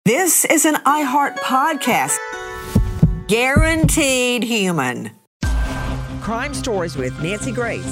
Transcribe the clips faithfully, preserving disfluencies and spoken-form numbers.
This is an iHeart podcast. Guaranteed human. Crime Stories with Nancy Grace.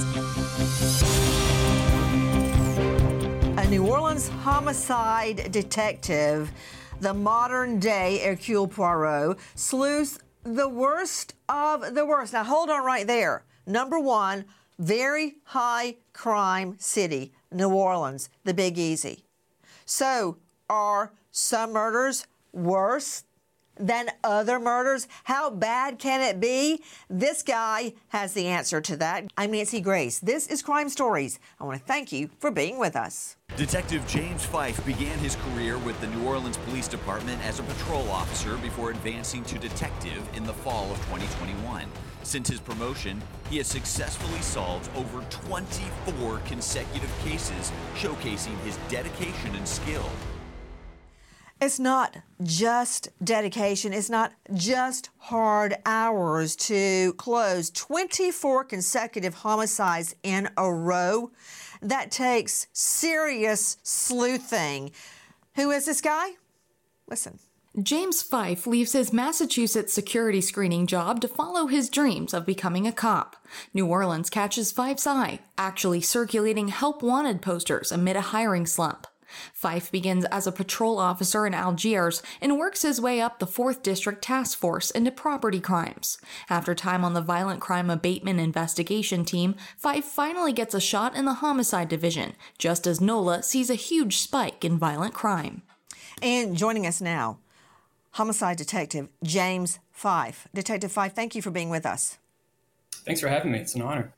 A New Orleans homicide detective, the modern-day Hercule Poirot, sleuths the worst of the worst. Now, hold on right there. Number one, very high crime city, New Orleans, the Big Easy. So, are some murders worse than other murders? How bad can it be? This guy has the answer to that. I'm Nancy Grace. This is Crime Stories. I want to thank you for being with us. Detective James Fife began his career with the New Orleans Police Department as a patrol officer before advancing to detective in the fall of twenty twenty-one. Since his promotion, he has successfully solved over twenty-four consecutive cases, showcasing his dedication and skill. It's not just dedication. It's not just hard hours to close twenty-four consecutive homicides in a row. That takes serious sleuthing. Who is this guy? Listen. James Fife leaves his Massachusetts security screening job to follow his dreams of becoming a cop. New Orleans catches Fife's eye, actually circulating help wanted posters amid a hiring slump. Fife begins as a patrol officer in Algiers and works his way up the fourth District Task Force into property crimes. After time on the Violent Crime Abatement Investigation Team, Fife finally gets a shot in the Homicide Division, just as NOLA sees a huge spike in violent crime. And joining us now, Homicide Detective James Fife. Detective Fife, thank you for being with us. Thanks for having me. It's an honor.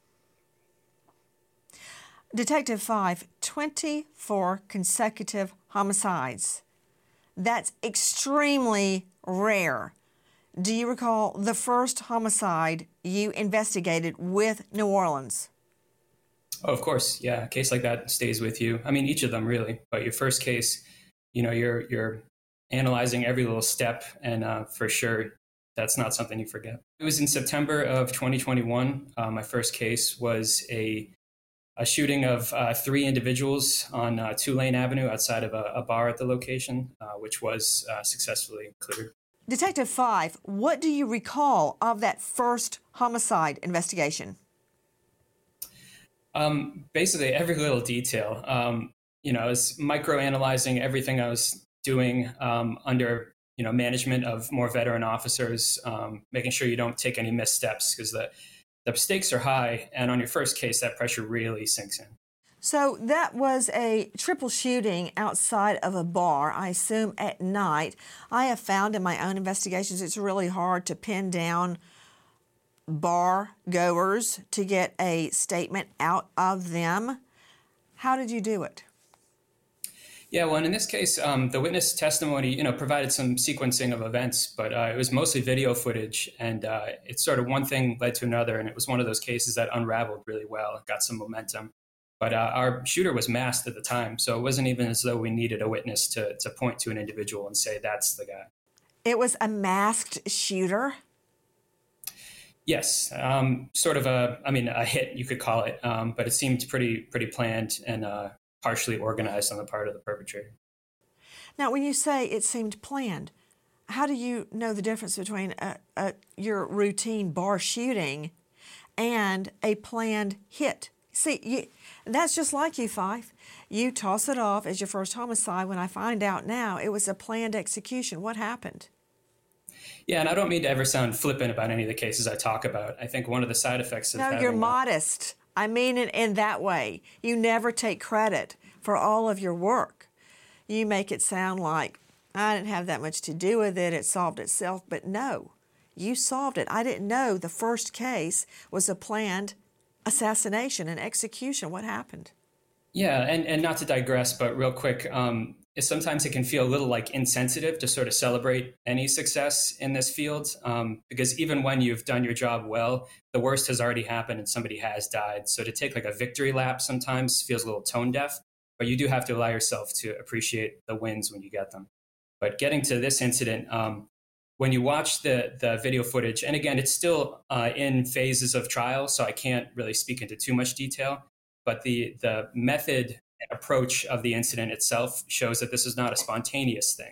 Detective Fife, twenty-four consecutive homicides. That's extremely rare. Do you recall the first homicide you investigated with New Orleans? Oh, of course. Yeah, a case like that stays with you. I mean, each of them really, but your first case, you know, you're you're analyzing every little step, and uh, for sure, that's not something you forget. It was in September of twenty twenty-one. Uh, my first case was a a shooting of uh, three individuals on uh, Tulane Avenue outside of a, a bar at the location, uh, which was uh, successfully cleared. Detective Fife, what do you recall of that first homicide investigation? Um, basically, every little detail. Um, you know, I was microanalyzing everything I was doing um, under, you know, management of more veteran officers, um, making sure you don't take any missteps, because the The stakes are high, and on your first case, that pressure really sinks in. So that was a triple shooting outside of a bar, I assume at night. I have found in my own investigations it's really hard to pin down bar goers to get a statement out of them. How did you do it? Yeah, well, and in this case, um, the witness testimony, you know, provided some sequencing of events, but uh, it was mostly video footage, and uh, it's sort of one thing led to another, and it was one of those cases that unraveled really well. It got some momentum, but uh, our shooter was masked at the time, so it wasn't even as though we needed a witness to to point to an individual and say that's the guy. It was a masked shooter? Yes, um, sort of a, I mean, a hit, you could call it, um, but it seemed pretty pretty planned and uh, partially organized on the part of the perpetrator. Now, when you say it seemed planned, how do you know the difference between a, a, your routine bar shooting and a planned hit? See, you, that's just like you, Fife. You toss it off as your first homicide. When I find out now it was a planned execution, what happened? Yeah, and I don't mean to ever sound flippant about any of the cases I talk about. I think one of the side effects of no, having... you're modest. I mean it in that way. You never take credit for all of your work. You make it sound like, I didn't have that much to do with it, it solved itself, but no, you solved it. I didn't know the first case was a planned assassination and execution. What happened? Yeah, and, and not to digress, but real quick, um, sometimes it can feel a little like insensitive to sort of celebrate any success in this field, um, because even when you've done your job well, the worst has already happened and somebody has died. So to take like a victory lap sometimes feels a little tone deaf, but you do have to allow yourself to appreciate the wins when you get them. But getting to this incident, um, when you watch the the video footage, and again, it's still uh, in phases of trial, so I can't really speak into too much detail, but the the method approach of the incident itself shows that this is not a spontaneous thing.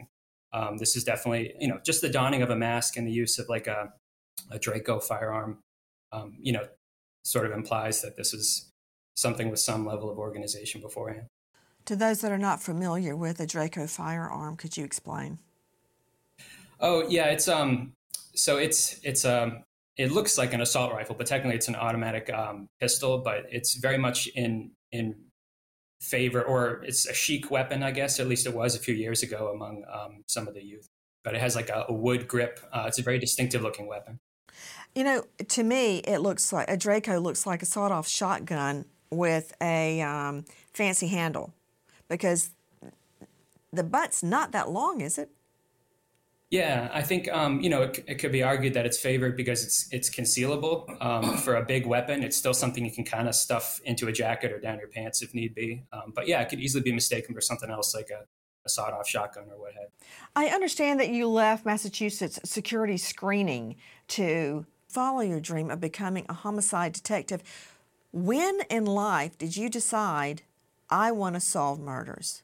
Um, this is definitely, you know, just the donning of a mask and the use of like a, a Draco firearm, um, you know, sort of implies that this is something with some level of organization beforehand. To those that are not familiar with a Draco firearm, could you explain? Oh yeah, it's um, so it's it's um, it looks like an assault rifle, but technically it's an automatic um, pistol. But it's very much in in favor, or it's a chic weapon, I guess. At least it was a few years ago among um, some of the youth. But it has like a, a wood grip. Uh, it's a very distinctive looking weapon. You know, to me, it looks like a Draco looks like a sawed-off shotgun with a um, fancy handle, because the butt's not that long, is it? Yeah, I think um, you know it, it could be argued that it's favored because it's it's concealable. Um, for a big weapon, it's still something you can kind of stuff into a jacket or down your pants if need be. Um, but yeah, it could easily be mistaken for something else like a, a sawed-off shotgun or what have you. I understand that you left Massachusetts security screening to follow your dream of becoming a homicide detective. When in life did you decide, I want to solve murders?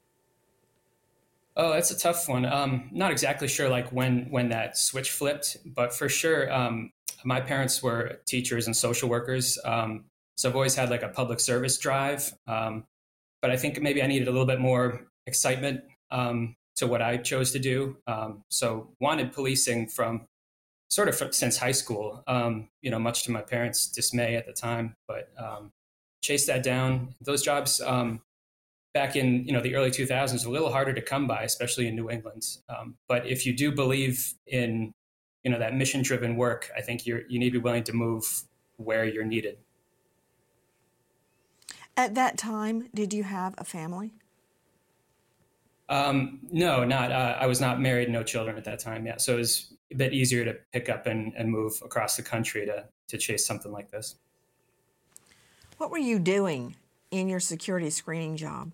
Oh, that's a tough one. Um, not exactly sure like when when that switch flipped, but for sure, um, my parents were teachers and social workers, um, so I've always had like a public service drive. Um, but I think maybe I needed a little bit more excitement um, to what I chose to do. Um, so wanted policing from sort of from, since high school. Um, you know, much to my parents' dismay at the time, but um, chased that down. Those jobs. Um, back in you know the early two thousands, a little harder to come by, especially in New England. Um, but if you do believe in you know that mission-driven work, I think you you need to be willing to move where you're needed. At that time, did you have a family? Um, no, not. Uh, I was not married, no children at that time. Yeah, so it was a bit easier to pick up and, and move across the country to to chase something like this. What were you doing in your security screening job?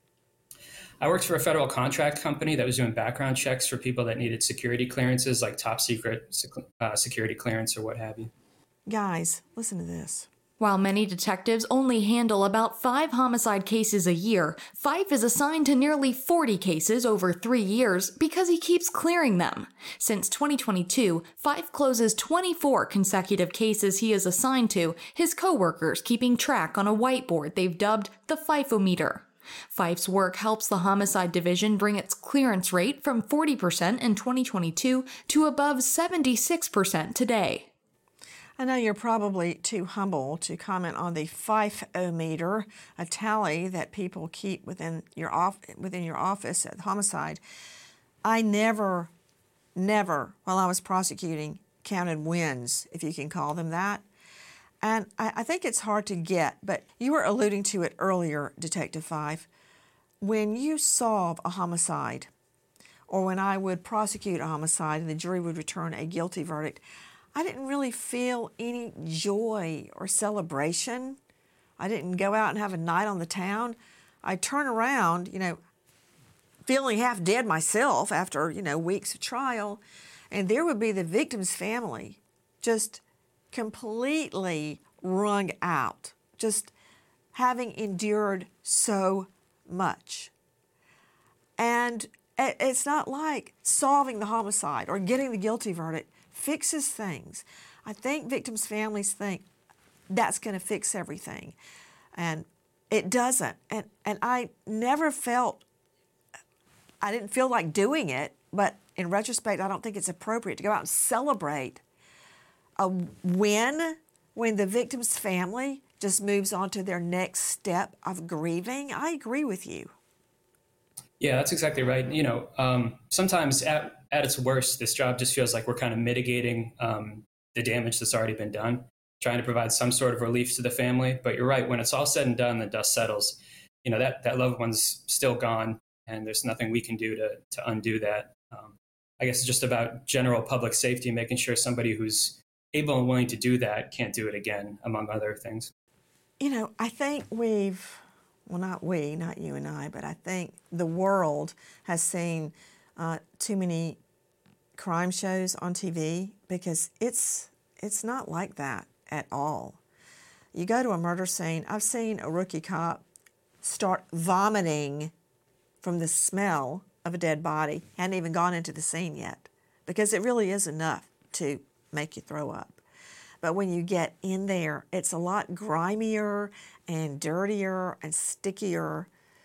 I worked for a federal contract company that was doing background checks for people that needed security clearances, like top secret uh, security clearance or what have you. Guys, listen to this. While many detectives only handle about five homicide cases a year, Fife is assigned to nearly forty cases over three years because he keeps clearing them. Since twenty twenty-two, Fife closes twenty-four consecutive cases he is assigned to, his coworkers keeping track on a whiteboard they've dubbed the Fifeometer. Fife's work helps the Homicide Division bring its clearance rate from forty percent in twenty twenty-two to above seventy-six percent today. I know you're probably too humble to comment on the Fifeometer, a tally that people keep within your off within your office at homicide. I never, never, while I was prosecuting, counted wins, if you can call them that. And I, I think it's hard to get, but you were alluding to it earlier, Detective Fife. When you solve a homicide, or when I would prosecute a homicide and the jury would return a guilty verdict, I didn't really feel any joy or celebration. I didn't go out and have a night on the town. I'd turn around, you know, feeling half dead myself after, you know, weeks of trial, and there would be the victim's family just completely wrung out, just having endured so much. And it's not like solving the homicide or getting the guilty verdict fixes things. I think victims' families think that's going to fix everything, and it doesn't. And and I never felt, I didn't feel like doing it, but in retrospect, I don't think it's appropriate to go out and celebrate a win when the victim's family just moves on to their next step of grieving. I agree with you. Yeah, that's exactly right. You know, um, sometimes at, at its worst, this job just feels like we're kind of mitigating um, the damage that's already been done, trying to provide some sort of relief to the family. But you're right, when it's all said and done, the dust settles, you know, that, that loved one's still gone, and there's nothing we can do to, to undo that. Um, I guess it's just about general public safety, making sure somebody who's able and willing to do that can't do it again, among other things. You know, I think we've, well, not we, not you and I, but I think the world has seen uh, too many crime shows on T V, because it's it's not like that at all. You go to a murder scene, I've seen a rookie cop start vomiting from the smell of a dead body. Hadn't even gone into the scene yet, because it really is enough to make you throw up. But when you get in there, it's a lot grimier and dirtier and stickier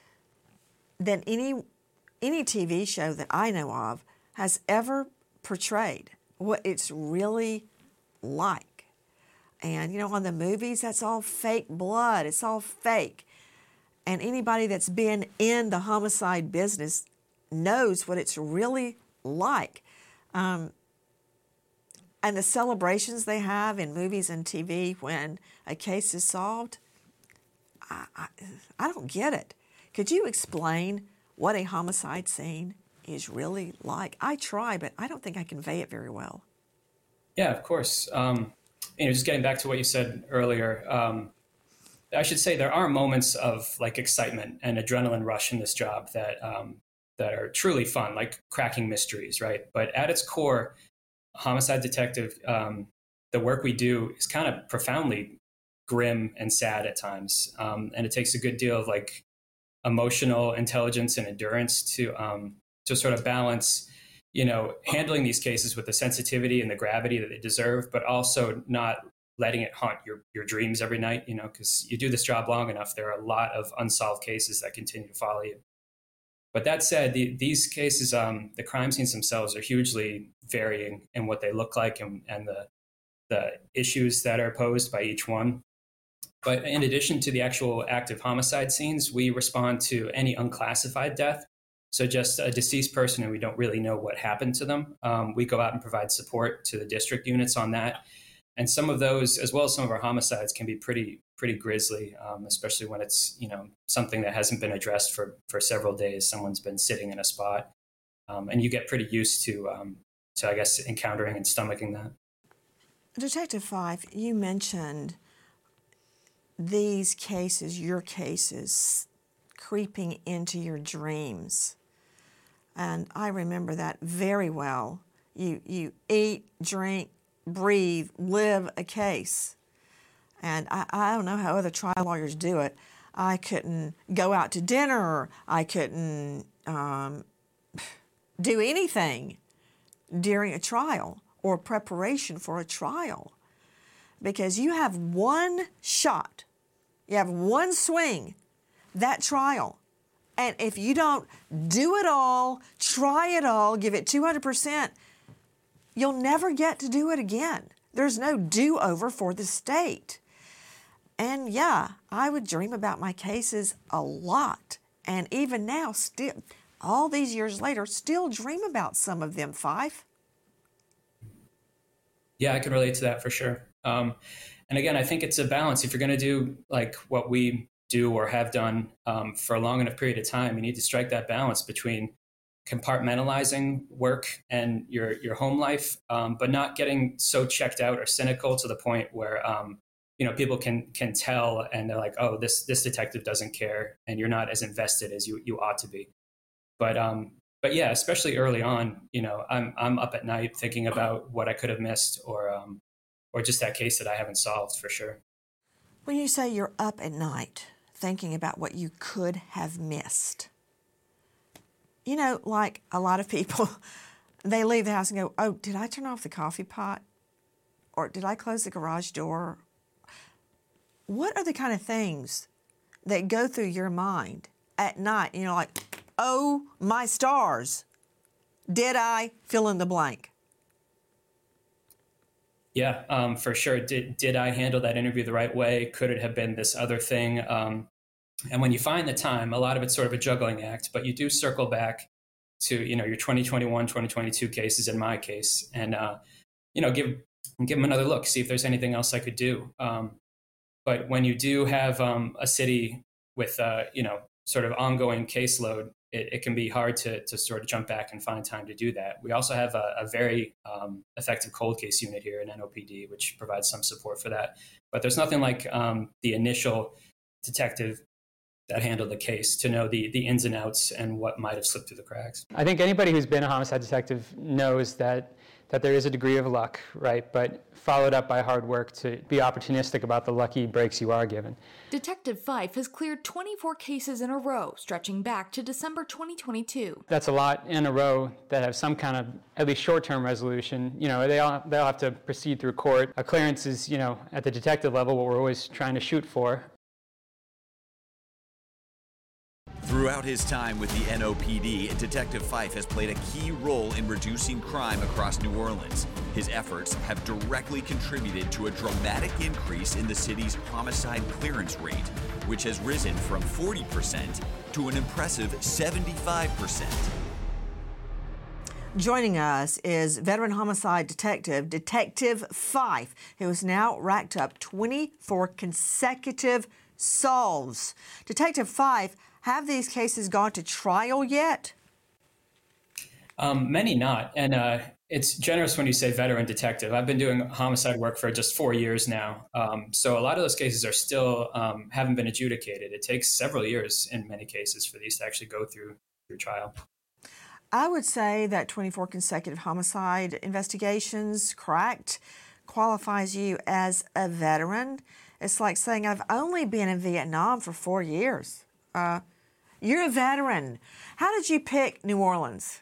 than any any T V show that I know of has ever portrayed what it's really like. And, you know, on the movies, that's all fake blood. It's all fake. And anybody that's been in the homicide business knows what it's really like. Um, and the celebrations they have in movies and T V when a case is solved, I, I, I don't get it. Could you explain what a homicide scene is really like? I try, but I don't think I convey it very well. Yeah, of course. Um, you know, just getting back to what you said earlier, um, I should say there are moments of like excitement and adrenaline rush in this job that um, that are truly fun, like cracking mysteries, right? But at its core, a homicide detective, um, the work we do is kind of profoundly grim and sad at times, um, and it takes a good deal of like emotional intelligence and endurance to um, to sort of balance, you know, handling these cases with the sensitivity and the gravity that they deserve, but also not letting it haunt your, your dreams every night, you know, because you do this job long enough, there are a lot of unsolved cases that continue to follow you. But that said, the, these cases, um, the crime scenes themselves are hugely varying in what they look like and, and the, the issues that are posed by each one. But in addition to the actual active homicide scenes, we respond to any unclassified death. So just a deceased person and we don't really know what happened to them. Um, we go out and provide support to the district units on that. And some of those, as well as some of our homicides, can be pretty pretty grisly, um, especially when it's, you know, something that hasn't been addressed for, for several days. Someone's been sitting in a spot, um, and you get pretty used to, um, to, I guess, encountering and stomaching that. Detective Fife, you mentioned these cases, your cases, creeping into your dreams. And I remember that very well. You, you eat, drink, breathe, live a case. And I, I don't know how other trial lawyers do it. I couldn't go out to dinner. I couldn't um, do anything during a trial or preparation for a trial, because you have one shot, you have one swing, that trial. And if you don't do it all, try it all, give it two hundred percent, you'll never get to do it again. There's no do-over for the state. And yeah, I would dream about my cases a lot. And even now, still, all these years later, still dream about some of them, Fife. Yeah, I can relate to that for sure. Um, and again, I think it's a balance. If you're going to do like what we do or have done um, for a long enough period of time, you need to strike that balance between compartmentalizing work and your your home life, um, but not getting so checked out or cynical to the point where um, you know, people can can tell and they're like, oh, this this detective doesn't care, and you're not as invested as you you ought to be. But um, but yeah, especially early on, you know, I'm I'm up at night thinking about what I could have missed, or um, or just that case that I haven't solved for sure. When you say you're up at night thinking about what you could have missed, you know, like a lot of people, they leave the house and go, oh, did I turn off the coffee pot? Or did I close the garage door? What are the kind of things that go through your mind at night? You know, like, oh, my stars, did I fill in the blank? Yeah, um, for sure. Did did I handle that interview the right way? Could it have been this other thing? Um, and when you find the time, a lot of it's sort of a juggling act, but you do circle back to, you know, your twenty twenty-one, twenty twenty-two cases in my case, and, uh, you know, give, give them another look, see if there's anything else I could do. Um, but when you do have um, a city with, uh, you know, sort of ongoing caseload, it, it can be hard to, to sort of jump back and find time to do that. We also have a, a very um, effective cold case unit here in N O P D, which provides some support for that. But there's nothing like um, the initial detective that handled the case to know the, the ins and outs and what might have slipped through the cracks. I think anybody who's been a homicide detective knows that that there is a degree of luck, right? But followed up by hard work to be opportunistic about the lucky breaks you are given. Detective Fife has cleared twenty-four cases in a row, stretching back to December twenty twenty-two. That's a lot in a row that have some kind of at least short-term resolution. You know, they all they'll have to proceed through court. A clearance is, you know, at the detective level, what we're always trying to shoot for. Throughout his time with the N O P D, Detective Fife has played a key role in reducing crime across New Orleans. His efforts have directly contributed to a dramatic increase in the city's homicide clearance rate, which has risen from forty percent to an impressive seventy-five percent. Joining us is veteran homicide detective, Detective Fife, who has now racked up twenty-four consecutive solves. Detective Fife, have these cases gone to trial yet? Um, many not. And uh, it's generous when you say veteran detective. I've been doing homicide work for just four years now. Um, so a lot of those cases are still um, haven't been adjudicated. It takes several years in many cases for these to actually go through through trial. I would say that twenty-four consecutive homicide investigations cracked qualifies you as a veteran. It's like saying I've only been in Vietnam for four years. Uh, you're a veteran. How did you pick New Orleans?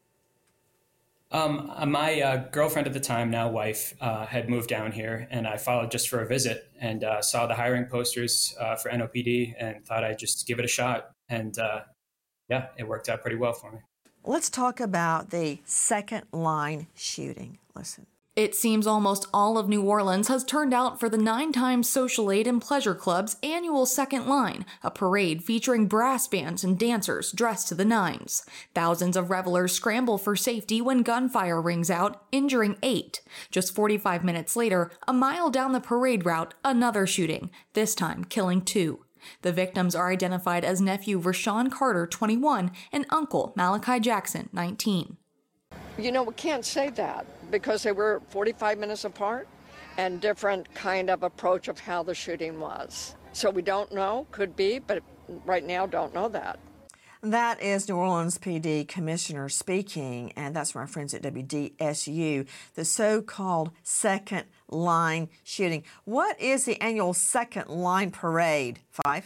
Um, my uh, girlfriend at the time, now wife, uh, had moved down here, and I followed just for a visit and uh, saw the hiring posters uh, for N O P D and thought I'd just give it a shot. And uh, yeah, it worked out pretty well for me. Let's talk about the second line shooting. Listen. It seems almost all of New Orleans has turned out for the Nine Times Social Aid and Pleasure Club's annual Second Line, a parade featuring brass bands and dancers dressed to the nines. Thousands of revelers scramble for safety when gunfire rings out, injuring eight. Just forty-five minutes later, a mile down the parade route, another shooting, this time killing two. The victims are identified as nephew Rashawn Carter, twenty-one, and uncle Malachi Jackson, nineteen. You know, we can't say that because they were forty-five minutes apart and different kind of approach of how the shooting was. So we don't know, could be, but right now don't know that. That is New Orleans P D Commissioner speaking, and that's from our friends at W D S U, the so-called second line shooting. What is the annual second line parade, Fife?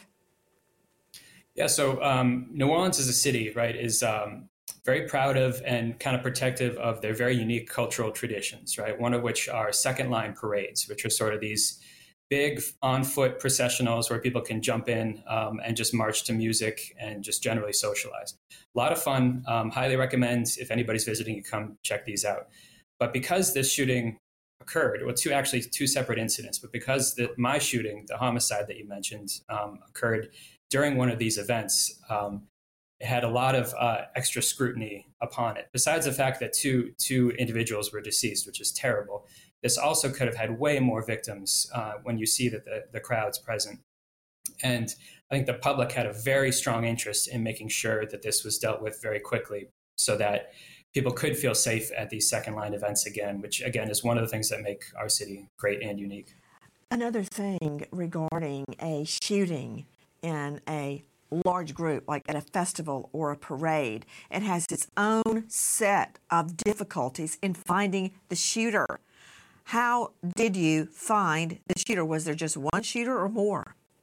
Yeah, so um, New Orleans as a city, right, is um, very proud of and kind of protective of their very unique cultural traditions, right? One of which are second line parades, which are sort of these big on-foot processionals where people can jump in um, and just march to music and just generally socialize. A lot of fun. Um, highly recommend if anybody's visiting, you come check these out. But because this shooting occurred, well, two actually two separate incidents, but because the, my shooting, the homicide that you mentioned, um, occurred during one of these events, um, it had a lot of uh, extra scrutiny upon it. Besides the fact that two two individuals were deceased, which is terrible, this also could have had way more victims uh, when you see that the, the crowd's present. And I think the public had a very strong interest in making sure that this was dealt with very quickly so that people could feel safe at these second line events again, which again is one of the things that make our city great and unique. Another thing regarding a shooting in a large group, like at a festival or a parade, it has its own set of difficulties in finding the shooter. How did you find the shooter? Was there just one shooter or more?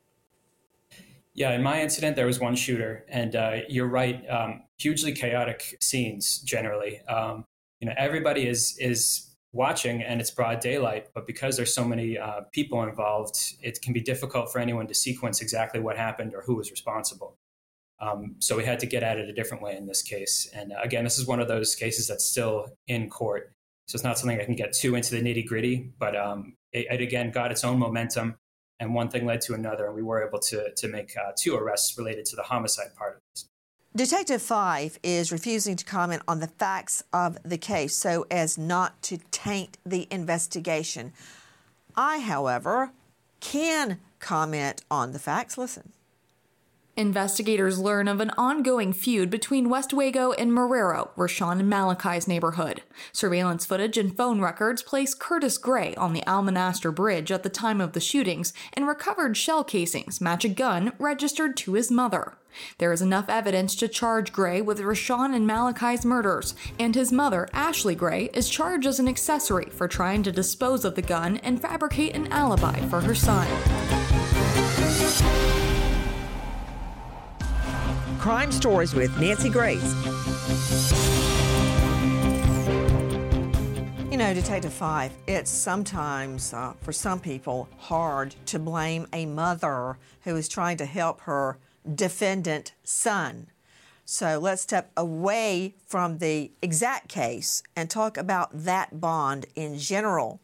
Yeah, in my incident, there was one shooter, and uh, you're right. Um, hugely chaotic scenes generally. Um, you know, everybody is is watching, and it's broad daylight. But because there's so many uh, people involved, it can be difficult for anyone to sequence exactly what happened or who was responsible. Um, so we had to get at it a different way in this case. And uh, again, this is one of those cases that's still in court. So it's not something I can get too into the nitty gritty, but um, it, it again got its own momentum, and one thing led to another, and we were able to to make uh, two arrests related to the homicide part of this. Detective Fife is refusing to comment on the facts of the case so as not to taint the investigation. I, however, can comment on the facts. Listen. Investigators learn of an ongoing feud between Westwego and Marrero, Rashawn and Malachi's neighborhood. Surveillance footage and phone records place Curtis Gray on the Almonaster Bridge at the time of the shootings, and recovered shell casings match a gun registered to his mother. There is enough evidence to charge Gray with Rashawn and Malachi's murders, and his mother, Ashley Gray, is charged as an accessory for trying to dispose of the gun and fabricate an alibi for her son. Crime Stories with Nancy Grace. You know, Detective Fife, it's sometimes, uh, for some people, hard to blame a mother who is trying to help her defendant son. So let's step away from the exact case and talk about that bond in general.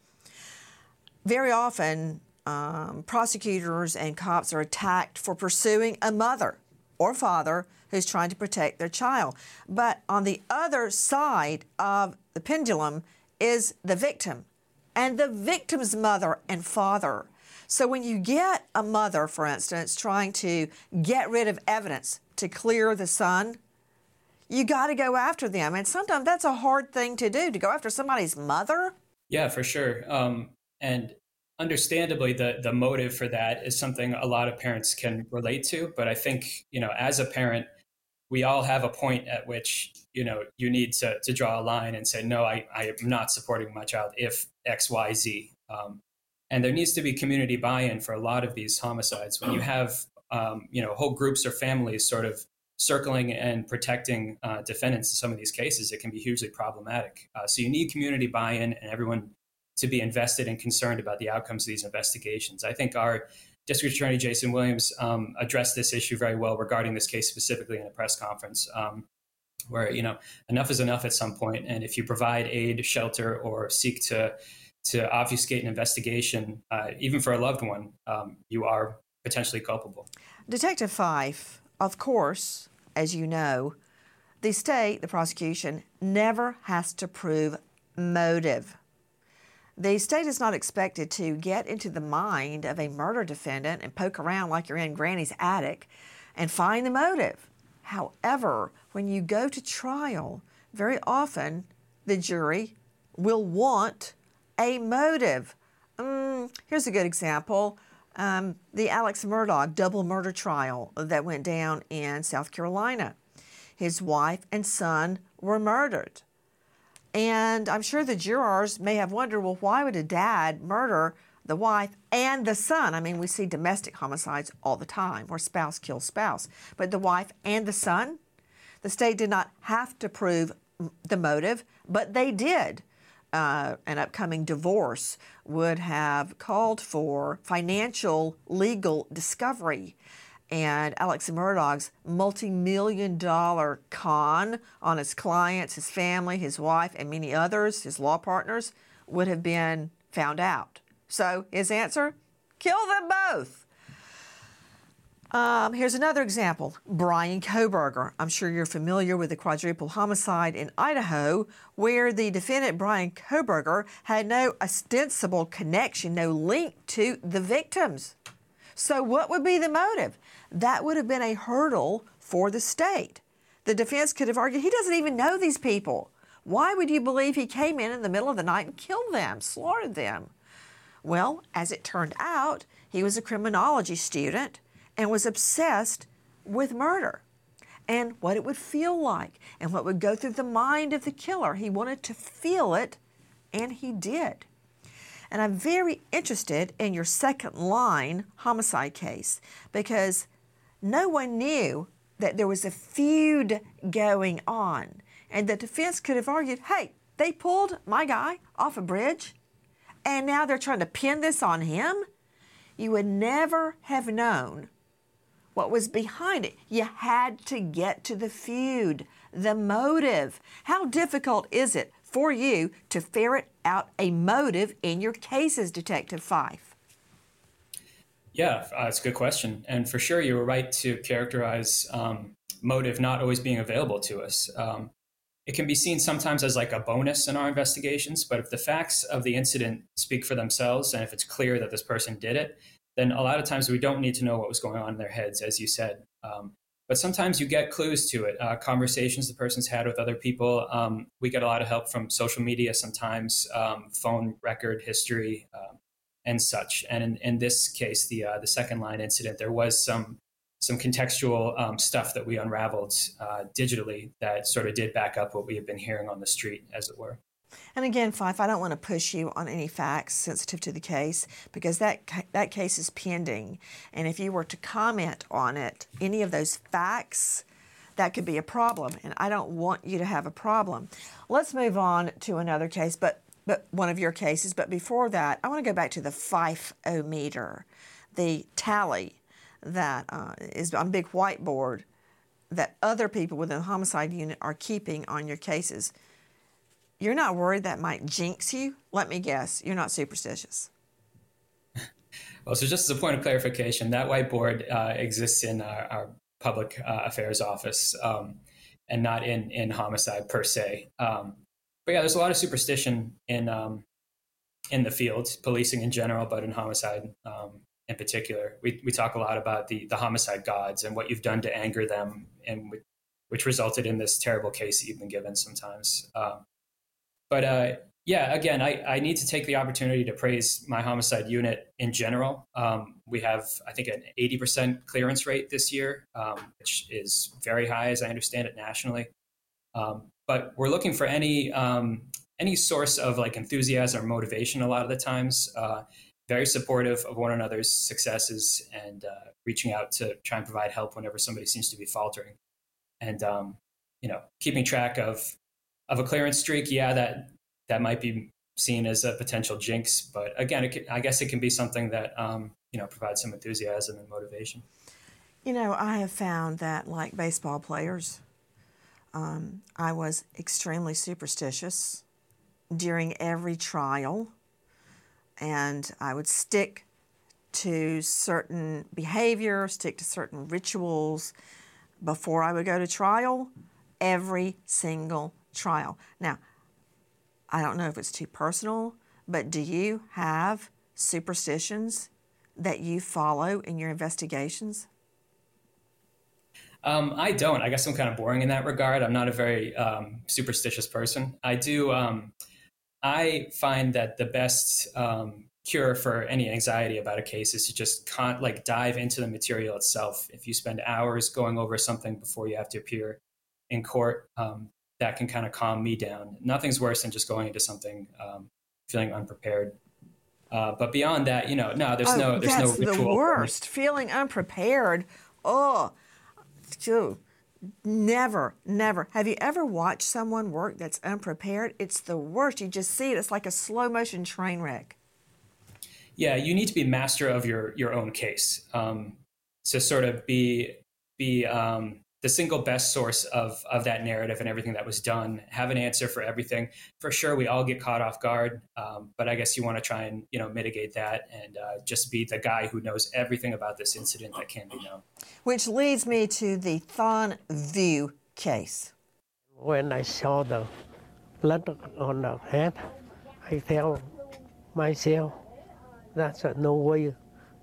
Very often, um, prosecutors and cops are attacked for pursuing a mother or father who's trying to protect their child. But on the other side of the pendulum is the victim and the victim's mother and father. So when you get a mother, for instance, trying to get rid of evidence to clear the son, you got to go after them. And sometimes that's a hard thing to do, to go after somebody's mother. Yeah, for sure. Um, and understandably, the the motive for that is something a lot of parents can relate to. But I think, you know, as a parent, we all have a point at which, you know, you need to, to draw a line and say, no, I, I am not supporting my child if X, Y, Z. Um, and there needs to be community buy-in for a lot of these homicides. When you have, um, you know, whole groups or families sort of circling and protecting uh, defendants in some of these cases, it can be hugely problematic. Uh, so you need community buy-in and everyone to be invested and concerned about the outcomes of these investigations. I think our District Attorney Jason Williams um, addressed this issue very well regarding this case specifically in a press conference, um, where, you know, enough is enough at some point. And if you provide aid, shelter, or seek to to obfuscate an investigation, uh, even for a loved one, um, you are potentially culpable. Detective Fife, of course, as you know, the state, the prosecution, never has to prove motive. The state is not expected to get into the mind of a murder defendant and poke around like you're in Granny's attic and find the motive. However, when you go to trial, very often the jury will want a motive. Um, here's a good example. Um, the Alex Murdaugh double murder trial that went down in South Carolina. His wife and son were murdered. And I'm sure the jurors may have wondered, well, why would a dad murder the wife and the son? I mean, we see domestic homicides all the time where spouse kills spouse. But the wife and the son? The state did not have to prove the motive, but they did. Uh, an upcoming divorce would have called for financial legal discovery. And Alex Murdaugh's multi-million dollar con on his clients, his family, his wife, and many others, his law partners, would have been found out. So his answer, kill them both. Um, here's another example, Bryan Kohberger. I'm sure you're familiar with the quadruple homicide in Idaho, where the defendant, Bryan Kohberger, had no ostensible connection, no link to the victims. So what would be the motive? That would have been a hurdle for the state. The defense could have argued, he doesn't even know these people. Why would you believe he came in in the middle of the night and killed them, slaughtered them? Well, as it turned out, he was a criminology student and was obsessed with murder and what it would feel like and what would go through the mind of the killer. He wanted to feel it, and he did. And I'm very interested in your second line homicide case because no one knew that there was a feud going on. And the defense could have argued, hey, they pulled my guy off a bridge and now they're trying to pin this on him. You would never have known what was behind it. You had to get to the feud, the motive. How difficult is it for you to ferret out a motive in your cases, Detective Fife? Yeah, uh, it's a good question. And for sure, you were right to characterize um, motive not always being available to us. Um, it can be seen sometimes as like a bonus in our investigations, but if the facts of the incident speak for themselves and if it's clear that this person did it, then a lot of times we don't need to know what was going on in their heads, as you said. Um, but sometimes you get clues to it, uh, conversations the person's had with other people. Um, we get a lot of help from social media sometimes, um, phone record history, um, and such. And in, in this case, the uh, the second line incident, there was some some contextual um, stuff that we unraveled uh, digitally that sort of did back up what we had been hearing on the street, as it were. And again, Fife, I don't want to push you on any facts sensitive to the case because that that case is pending. And if you were to comment on it, any of those facts, that could be a problem. And I don't want you to have a problem. Let's move on to another case, but but one of your cases. But before that, I want to go back to the Fife-O-meter, the tally that uh, is on a big whiteboard that other people within the homicide unit are keeping on your cases. You're not worried that might jinx you? Let me guess, you're not superstitious. Well, so just as a point of clarification, that whiteboard uh, exists in our, our public uh, affairs office um, and not in, in homicide per se. Um, but yeah, there's a lot of superstition in um, in the field, policing in general, but in homicide um, in particular. We we talk a lot about the the homicide gods and what you've done to anger them, and which resulted in this terrible case that you've been given sometimes. Um, But uh, yeah, again, I, I need to take the opportunity to praise my homicide unit in general. Um, we have, I think, an eighty percent clearance rate this year, um, which is very high, as I understand it, nationally. Um, but we're looking for any um, any source of like enthusiasm or motivation a lot of the times. Uh, very supportive of one another's successes and uh, reaching out to try and provide help whenever somebody seems to be faltering. And, um, you know, keeping track of Of a clearance streak, yeah, that that might be seen as a potential jinx. But again, it can, I guess it can be something that, um, you know, provides some enthusiasm and motivation. You know, I have found that, like baseball players, um, I was extremely superstitious during every trial, and I would stick to certain behavior, stick to certain rituals before I would go to trial, every single trial. Now, I don't know if it's too personal, but do you have superstitions that you follow in your investigations? Um, I don't. I guess I'm kind of boring in that regard. I'm not a very um, superstitious person. I do. Um, I find that the best um, cure for any anxiety about a case is to just con- like dive into the material itself. If you spend hours going over something before you have to appear in court, um, that can kind of calm me down. Nothing's worse than just going into something um, feeling unprepared. Uh, but beyond that, you know, no, there's oh, no, there's no ritual. That's the worst. Feeling unprepared. Oh, phew. Never, never. Have you ever watched someone work that's unprepared? It's the worst. You just see it. It's like a slow motion train wreck. Yeah, you need to be master of your your own case um, to sort of be be. Um, the single best source of, of that narrative and everything that was done, have an answer for everything. For sure, we all get caught off guard, um, but I guess you want to try and, you know, mitigate that and uh, just be the guy who knows everything about this incident that can be known. Which leads me to the Thon Vu case. When I saw the blood on the head, I tell myself, that's a no way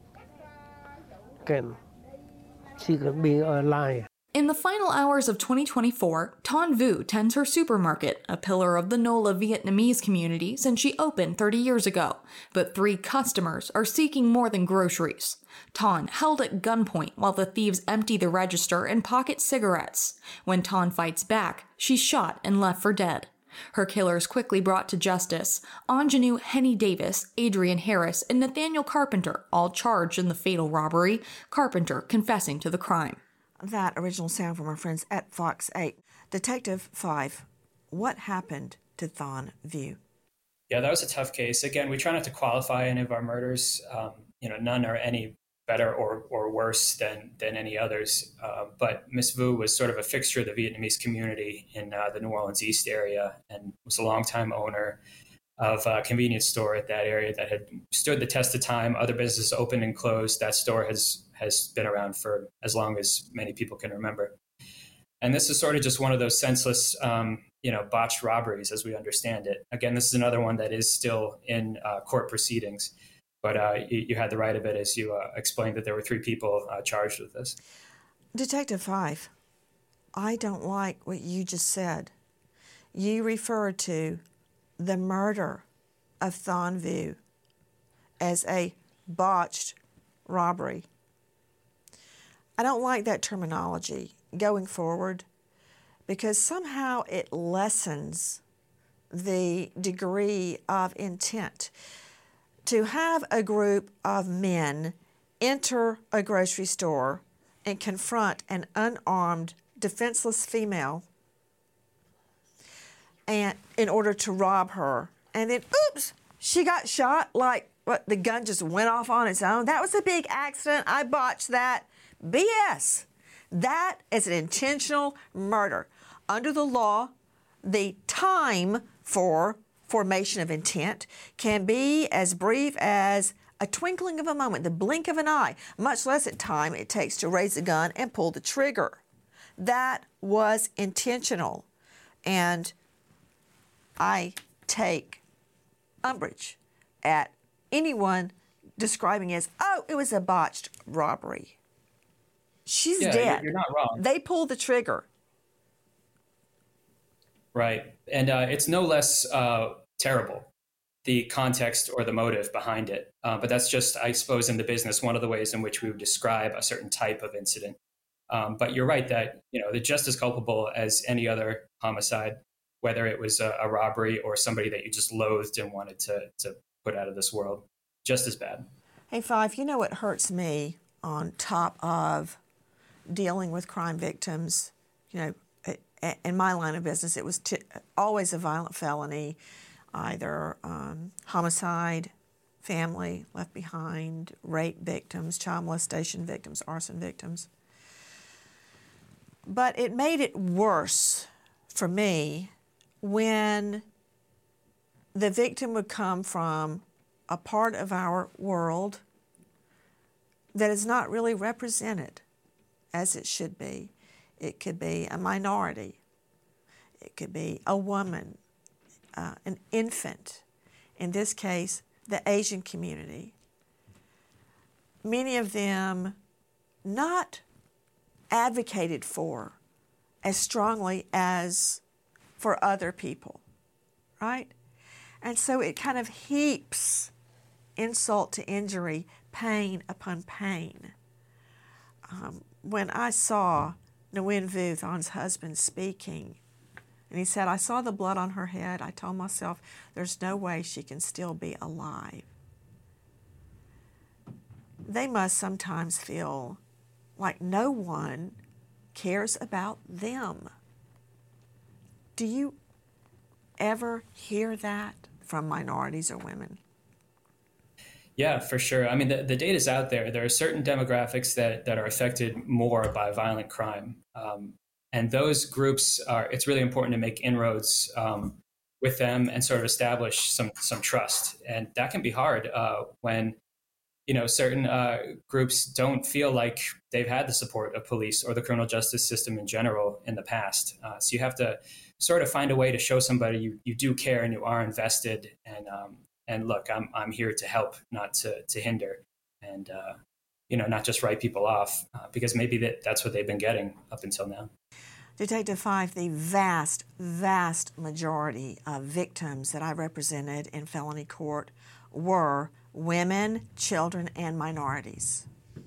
can she can be alive. In the final hours of twenty twenty-four, Ton Vu tends her supermarket, a pillar of the Nola Vietnamese community since she opened thirty years ago. But three customers are seeking more than groceries. Ton held at gunpoint while the thieves empty the register and pocket cigarettes. When Ton fights back, she's shot and left for dead. Her killers quickly brought to justice. Ingenue Henny Davis, Adrian Harris, and Nathaniel Carpenter, all charged in the fatal robbery, Carpenter confessing to the crime. That original sound from our friends at Fox eight. Detective Five, what happened to Thon Vu? Yeah, that was a tough case. Again, we try not to qualify any of our murders. Um, you know, none are any better or or worse than than any others. Uh, but Miss Vu was sort of a fixture of the Vietnamese community in uh, the New Orleans East area and was a longtime owner of a convenience store at that area that had stood the test of time. Other businesses opened and closed. That store has has been around for as long as many people can remember. And this is sort of just one of those senseless, um, you know, botched robberies as we understand it. Again, this is another one that is still in uh, court proceedings. but uh, you, you had the right of it as you uh, explained that there were three people uh, charged with this. Detective Fife, I don't like what you just said. You referred to the murder of Thanh Vu as a botched robbery. I don't like that terminology going forward because somehow it lessens the degree of intent. To have a group of men enter a grocery store and confront an unarmed, defenseless female and in order to rob her, and then, oops, she got shot, like, what, the gun just went off on its own? That was a big accident. I botched that. B S. That is an intentional murder. Under the law, the time for formation of intent can be as brief as a twinkling of a moment, the blink of an eye, much less the time it takes to raise the gun and pull the trigger. That was intentional. And I take umbrage at anyone describing it as, oh, it was a botched robbery. She's yeah, dead. You're not wrong. They pulled the trigger. Right. And uh, it's no less uh, terrible, the context or the motive behind it. Uh, but that's just, I suppose, in the business, one of the ways in which we would describe a certain type of incident. Um, but you're right that, you know, they're just as culpable as any other homicide, whether it was a, a robbery or somebody that you just loathed and wanted to, to put out of this world. Just as bad. Hey, Fife, you know what hurts me on top of dealing with crime victims? You know, in my line of business, it was t- always a violent felony, either um, homicide, family left behind, rape victims, child molestation victims, arson victims. But it made it worse for me when the victim would come from a part of our world that is not really represented as it should be. It could be a minority. It could be a woman, uh, an infant. In this case, the Asian community. Many of them not advocated for as strongly as for other people, right? And so it kind of heaps insult to injury, pain upon pain. Um, when I saw Nguyen Vu Than's husband speaking, and he said, I saw the blood on her head. I told myself, there's no way she can still be alive. They must sometimes feel like no one cares about them. Do you ever hear that from minorities or women? Yeah, for sure. I mean, the, the data's out there. There are certain demographics that, that are affected more by violent crime. Um, and those groups are, it's really important to make inroads um, with them and sort of establish some, some trust. And that can be hard uh, when, you know, certain uh, groups don't feel like they've had the support of police or the criminal justice system in general in the past. Uh, so you have to sort of find a way to show somebody you, you do care and you are invested. And, um, And look, I'm I'm here to help, not to to hinder, and uh, you know, not just write people off uh, because maybe that, that's what they've been getting up until now. Detective Fife, the vast, vast majority of victims that I represented in felony court were women, children, and minorities,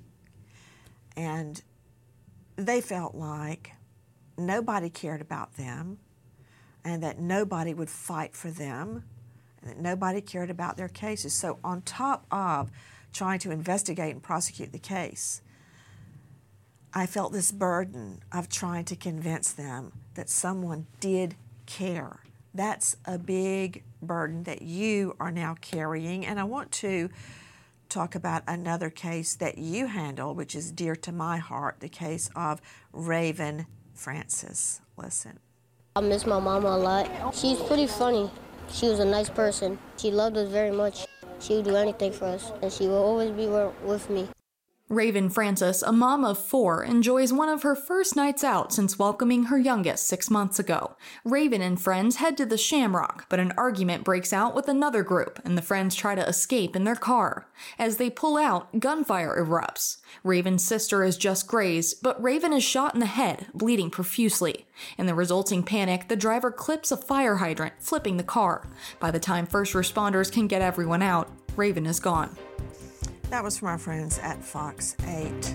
and they felt like nobody cared about them, and that nobody would fight for them. And that nobody cared about their cases. So on top of trying to investigate and prosecute the case, I felt this burden of trying to convince them that someone did care. That's a big burden that you are now carrying. And I want to talk about another case that you handle, which is dear to my heart, the case of Raven Francis. Listen. I miss my mama a lot. She's pretty funny. She was a nice person. She loved us very much. She would do anything for us, and she will always be with me. Raven Francis, a mom of four, enjoys one of her first nights out since welcoming her youngest six months ago. Raven and friends head to the Shamrock, but an argument breaks out with another group, and the friends try to escape in their car. As they pull out, gunfire erupts. Raven's sister is just grazed, but Raven is shot in the head, bleeding profusely. In the resulting panic, the driver clips a fire hydrant, flipping the car. By the time first responders can get everyone out, Raven is gone. That was from our friends at Fox eight.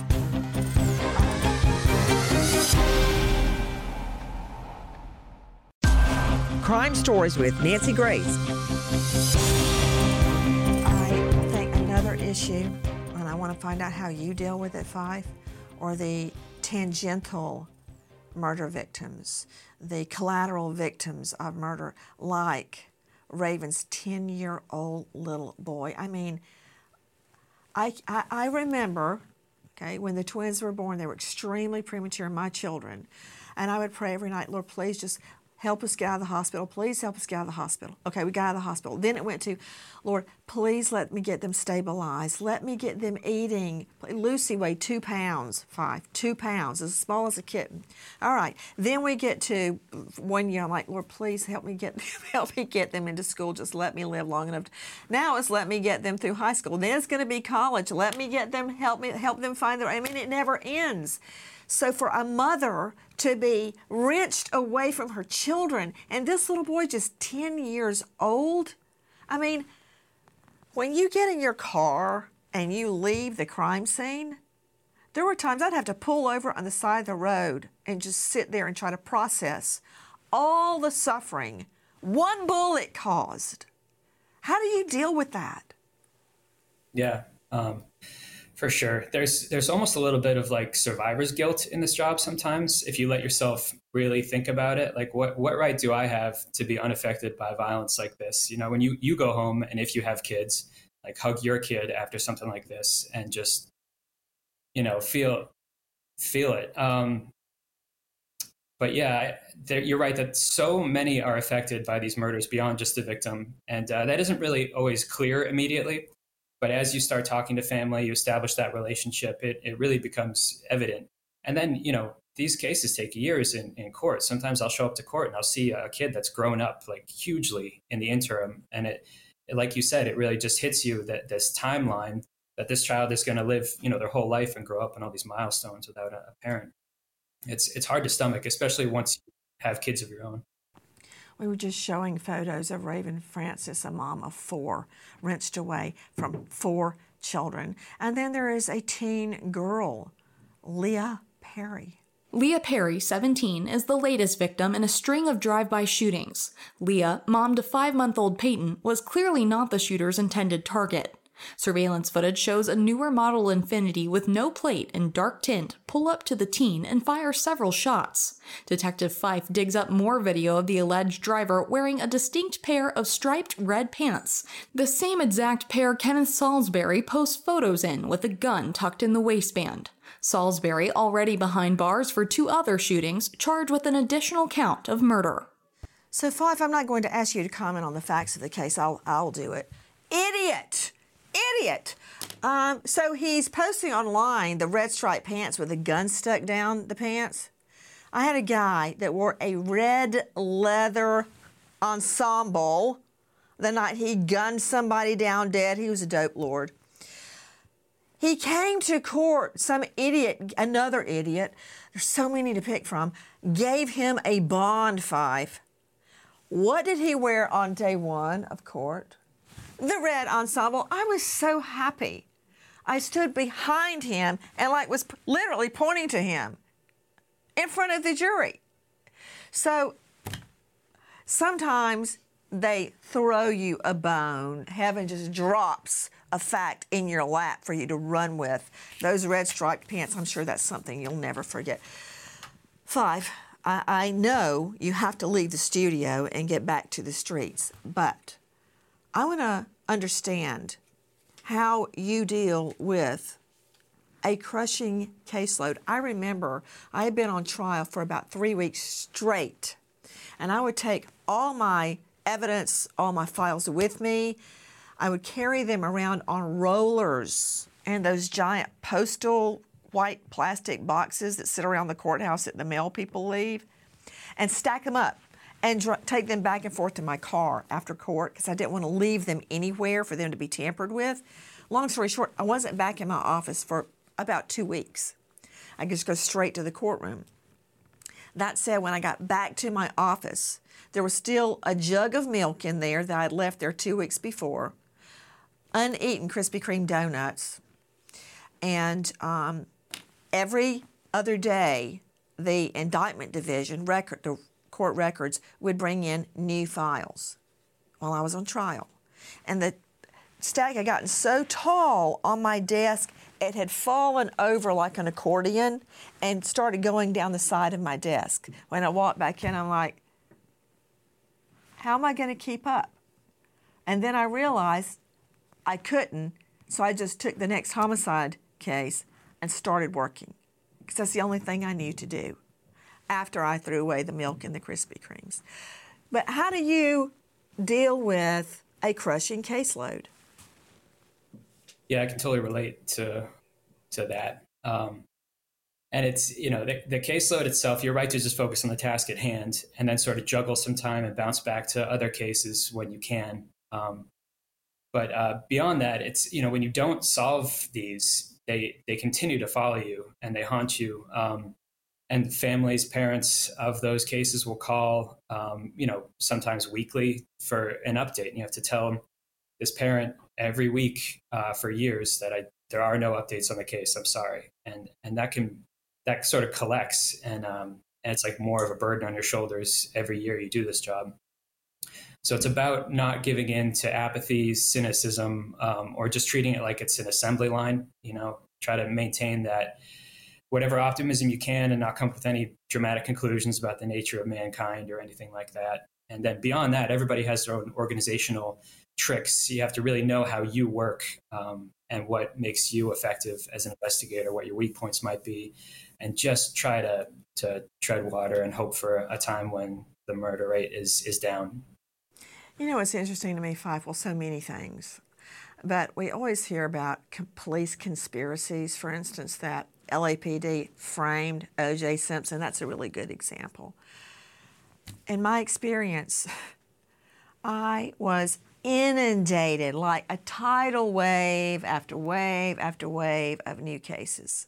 Crime Stories with Nancy Grace. I think another issue, and I want to find out how you deal with it, Fife, or the tangential murder victims, the collateral victims of murder, like Raven's ten-year-old little boy. I mean, I, I, I remember, okay, when the twins were born, they were extremely premature, my children. And I would pray every night, Lord, please just help us get out of the hospital. Please help us get out of the hospital. Okay, we got out of the hospital. Then it went to, Lord, please let me get them stabilized. Let me get them eating. Lucy weighed two pounds, five, two pounds, as small as a kitten. All right, then we get to one year. I'm like, Lord, please help me get them, help me get them into school. Just let me live long enough. Now it's let me get them through high school. Then it's going to be college. Let me get them, help me, help them find their. I mean, it never ends. So for a mother to be wrenched away from her children, and this little boy just ten years old, I mean, when you get in your car and you leave the crime scene, there were times I'd have to pull over on the side of the road and just sit there and try to process all the suffering one bullet caused. How do you deal with that? Yeah. Um... For sure. There's there's almost a little bit of like survivor's guilt in this job sometimes, if you let yourself really think about it. Like, what, what right do I have to be unaffected by violence like this? You know, when you, you go home and if you have kids, like hug your kid after something like this and just, you know, feel feel it. Um, but yeah, there, you're right that so many are affected by these murders beyond just the victim. And uh, that isn't really always clear immediately. But as you start talking to family, you establish that relationship, it, it really becomes evident. And then, you know, these cases take years in, in court. Sometimes I'll show up to court and I'll see a kid that's grown up like hugely in the interim. And it, it like you said, it really just hits you that this timeline that this child is going to live, you know, their whole life and grow up in all these milestones without a, a parent. It's, it's hard to stomach, especially once you have kids of your own. We were just showing photos of Raven Francis, a mom of four, wrenched away from four children. And then there is a teen girl, Leah Perry. Leah Perry, seventeen, is the latest victim in a string of drive-by shootings. Leah, mom to five-month-old Peyton, was clearly not the shooter's intended target. Surveillance footage shows a newer model Infiniti with no plate and dark tint pull up to the teen and fire several shots. Detective Fife digs up more video of the alleged driver wearing a distinct pair of striped red pants, the same exact pair Kenneth Salisbury posts photos in with a gun tucked in the waistband. Salisbury, already behind bars for two other shootings, charged with an additional count of murder. So, Fife, I'm not going to ask you to comment on the facts of the case. I'll, I'll do it. Idiot! Idiot. Um, so he's posting online the red striped pants with a gun stuck down the pants. I had a guy that wore a red leather ensemble the night he gunned somebody down dead. He was a dope lord. He came to court. Some idiot, another idiot, there's so many to pick from, gave him a bond five. What did he wear on day one of court? The red ensemble. I was so happy. I stood behind him and like was literally pointing to him in front of the jury. So sometimes they throw you a bone. Heaven just drops a fact in your lap for you to run with. Those red striped pants, I'm sure that's something you'll never forget. Five, I, I know you have to leave the studio and get back to the streets, but I want to understand how you deal with a crushing caseload. I remember I had been on trial for about three weeks straight, and I would take all my evidence, all my files with me. I would carry them around on rollers and those giant postal white plastic boxes that sit around the courthouse that the mail people leave, and stack them up and dr- take them back and forth to my car after court because I didn't want to leave them anywhere for them to be tampered with. Long story short, I wasn't back in my office for about two weeks. I could just go straight to the courtroom. That said, when I got back to my office, there was still a jug of milk in there that I'd left there two weeks before, uneaten Krispy Kreme donuts, and um, every other day, the indictment division, record, the court records, would bring in new files while I was on trial. And the stack had gotten so tall on my desk, it had fallen over like an accordion and started going down the side of my desk. When I walked back in, I'm like, how am I going to keep up? And then I realized I couldn't, so I just took the next homicide case and started working, because that's the only thing I knew to do after I threw away the milk and the Krispy Kremes. But how do you deal with a crushing caseload? Yeah, I can totally relate to to that. Um, and it's, you know, the, the caseload itself, you're right to just focus on the task at hand and then sort of juggle some time and bounce back to other cases when you can. Um, but uh, beyond that, it's, you know, when you don't solve these, they, they continue to follow you and they haunt you. Um, and families, parents of those cases will call, um, you know, sometimes weekly for an update. And you have to tell them, this parent every week uh, for years that I there are no updates on the case. I'm sorry, and and that can that sort of collects, and um, and it's like more of a burden on your shoulders every year you do this job. So it's about not giving in to apathy, cynicism, um, or just treating it like it's an assembly line. You know, try to maintain that whatever optimism you can, and not come up with any dramatic conclusions about the nature of mankind or anything like that. And then beyond that, everybody has their own organizational tricks. You have to really know how you work um, and what makes you effective as an investigator, what your weak points might be, and just try to to tread water and hope for a time when the murder rate is is down. You know, it's interesting to me, Fife, well, so many things. But we always hear about co- police conspiracies, for instance, that L A P D framed O J Simpson. That's a really good example. In my experience, I was inundated like a tidal wave after wave after wave of new cases.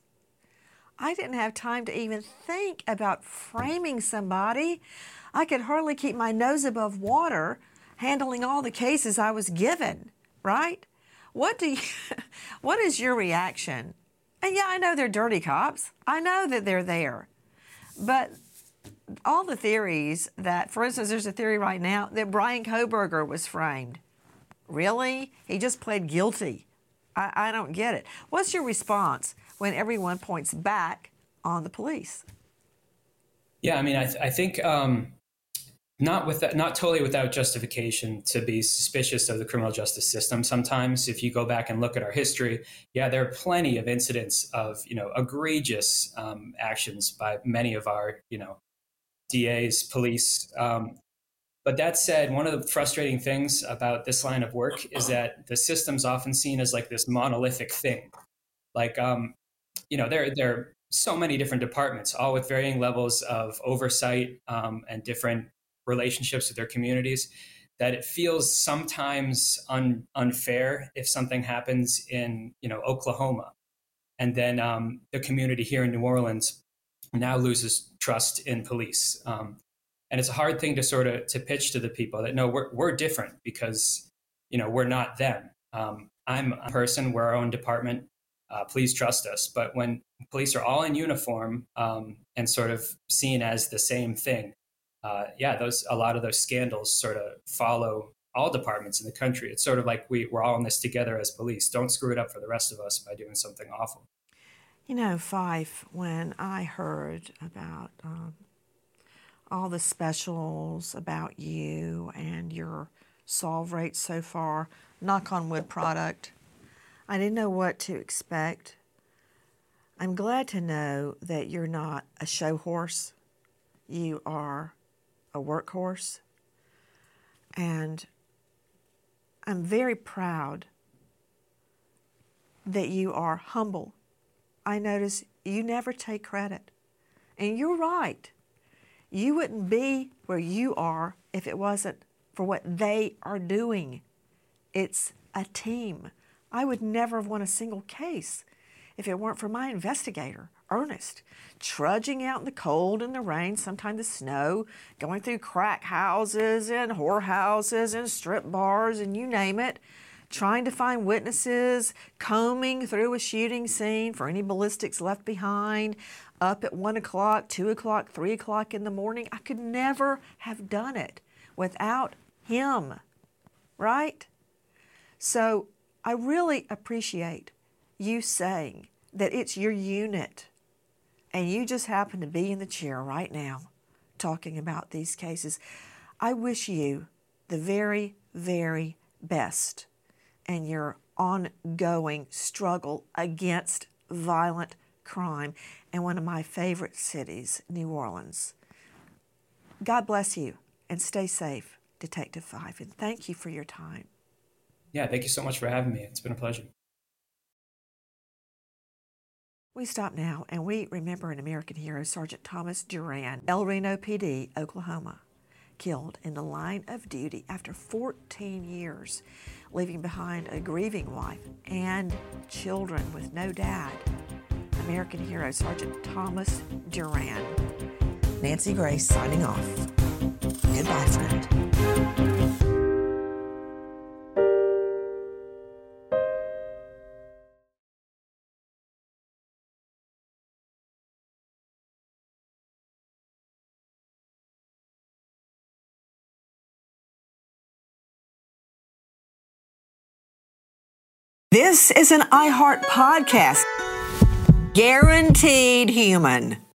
I didn't have time to even think about framing somebody. I could hardly keep my nose above water handling all the cases I was given, right? What do you, what is your reaction? And yeah, I know they're dirty cops. I know that they're there. But all the theories that, for instance, there's a theory right now that Brian Kohberger was framed. Really? He just pled guilty. I, I don't get it. What's your response when everyone points back on the police? Yeah, I mean, I, th- I think um, not with that, not totally without justification to be suspicious of the criminal justice system. Sometimes, if you go back and look at our history, yeah, there are plenty of incidents of, you know, egregious um, actions by many of our, you know, D As, police. Um, but that said, one of the frustrating things about this line of work is that the system's often seen as like this monolithic thing. Like, um, you know, there, there are so many different departments, all with varying levels of oversight um, and different relationships with their communities, that it feels sometimes un- unfair if something happens in, you know, Oklahoma, and then um, the community here in New Orleans now loses trust in police. Um, and it's a hard thing to sort of to pitch to the people that, no, we're, we're different because, you know, we're not them. Um, I'm a person, we're our own department. Uh, please trust us. But when police are all in uniform um, and sort of seen as the same thing, uh, yeah, those a lot of those scandals sort of follow all departments in the country. It's sort of like we, we're all in this together as police. Don't screw it up for the rest of us by doing something awful. You know, Fife, when I heard about um, all the specials about you and your solve rate so far, knock on wood product, I didn't know what to expect. I'm glad to know that you're not a show horse. You are a workhorse. And I'm very proud that you are humble. I notice you never take credit. And you're right. You wouldn't be where you are if it wasn't for what they are doing. It's a team. I would never have won a single case if it weren't for my investigator, Ernest, trudging out in the cold and the rain, sometimes the snow, going through crack houses and whorehouses and strip bars and you name it, trying to find witnesses, combing through a shooting scene for any ballistics left behind, up at one o'clock, two o'clock, three o'clock in the morning. I could never have done it without him, right? So I really appreciate you saying that it's your unit and you just happen to be in the chair right now talking about these cases. I wish you the very, very best in your ongoing struggle against violent crime in one of my favorite cities, New Orleans. God bless you and stay safe, Detective Fife, and thank you for your time. Yeah, thank you so much for having me. It's been a pleasure. We stop now and we remember an American hero, Sergeant Thomas Duran, El Reno P D, Oklahoma, killed in the line of duty after fourteen years, leaving behind a grieving wife and children with no dad. American hero, Sergeant Thomas Duran. Nancy Grace signing off. Goodbye, friend. This is an iHeart podcast. Guaranteed human.